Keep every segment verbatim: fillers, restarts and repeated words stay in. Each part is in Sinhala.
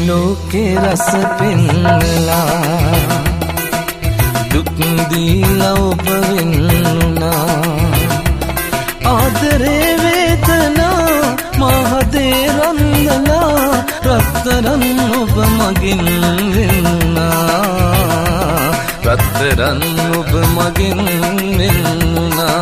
ලෝකේ රස පෙන්නලා දුක් දීලා ඔබ වෙන්නා ආදරේ වේදනා මහදේ රන්දලා රත්තරන් ඔබ මගින් වෙන්නා රත්තරන් ඔබ මගින් වෙන්නා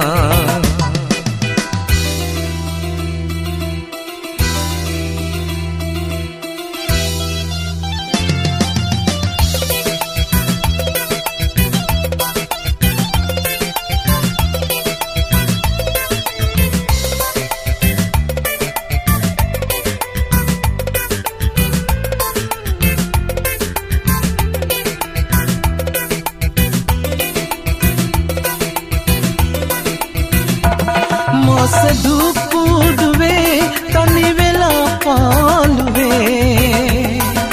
දුක් පුදුවේ තනි වෙලා පාළුවේ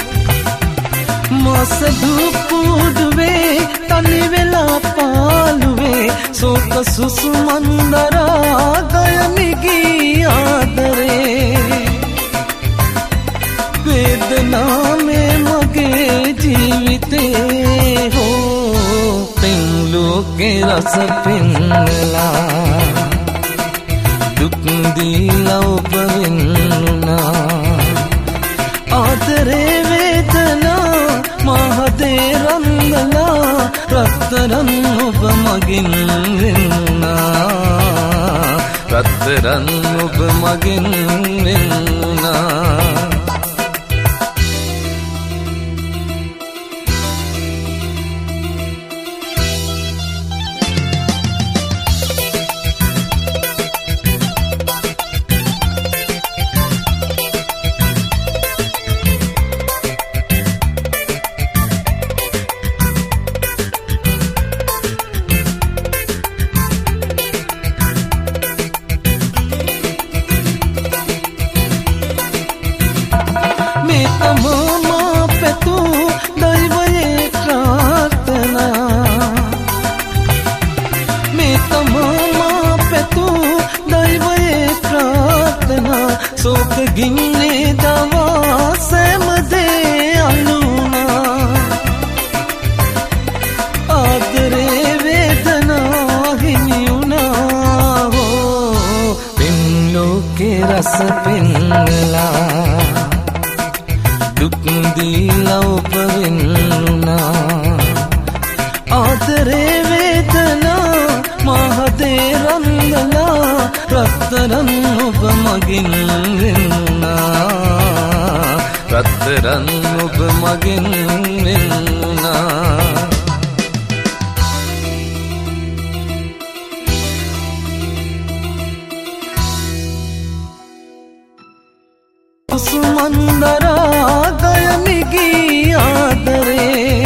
මාස දුක් පුදුවේ තනි වෙලා පාළුවේ සෝක සුසුමන්දරා ගයමිගී ආදරේ වේදනාමේ මගේ ජීවිතේ හෝ පෙන් ලෝකේ රස පෙන්නලා දුක් දීලා ඔබ වෙන්නා ආදරේ වේදනා මහදේ රන්දලා රත්තරන් ඔබ මගින් වෙන්නා රත්තරන් ඔබ මගින් වෙන්නා තමා පැතු දෛවයේ ප්‍රාර්ථනා මේ තමා පැතු දෛවයේ ප්‍රාර්ථනා සෝක ගින්නේ දවසම දේ අලුනා ආදරේ වේදනා හිමිුණා හෝ පෙන් ලෝකේ රස පෙන්නලා දුක් දීලා ඔබ වෙන්නා ආදරේ වේදනා මහදේ රන්දලා රත්තරන් ඔබ මගින් වෙන්නා රත්තරන් ඔබ මගින් වෙන්නා සුමන්දරා ගයමිගී ආදරේ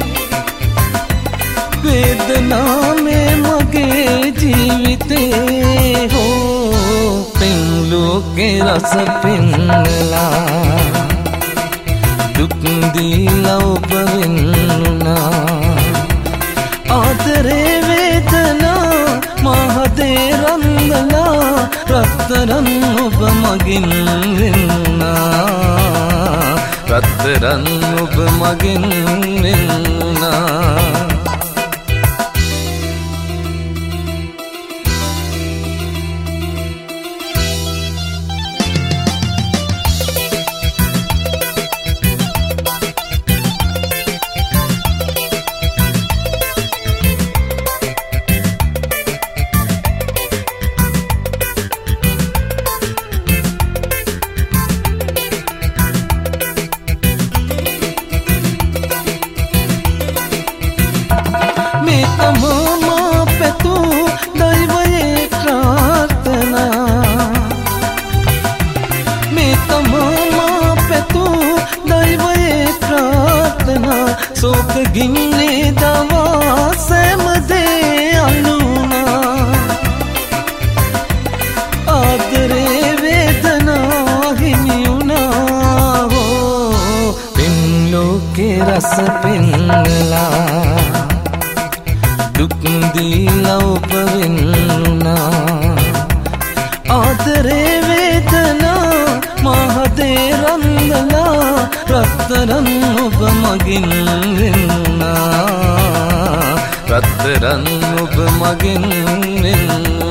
වේදනාමේ මගේ ජීවිතේ හෝ පෙන් ලෝකේ රස පෙන්නලා දුක් දීලා ඔබ වෙන්නා ආදරේ වේදනා මහදේ රන්දලා රත්තරන් ඔබ මගින් වෙන්නා රත්තරන් ඔබ මගින් වෙන්නා මේ තමා පැතු දෛවයේ ප්‍රාර්ථනා මේ තමා පැතු දෛවයේ ප්‍රාර්ථනා සෝක ගින්නේ දවසම දේ අලුනා ආදරේ වේදනා හිමිුණා හෝ පෙන් ලෝකේ රස පෙන්නලා දුක් දීලා ඔබ වෙන්නා ආදරේ වේදනා මහදේ රන්දලා රත්තරන් මගින් වෙන්නා රත්තරන් ඔබ මගෙන් වෙන්නා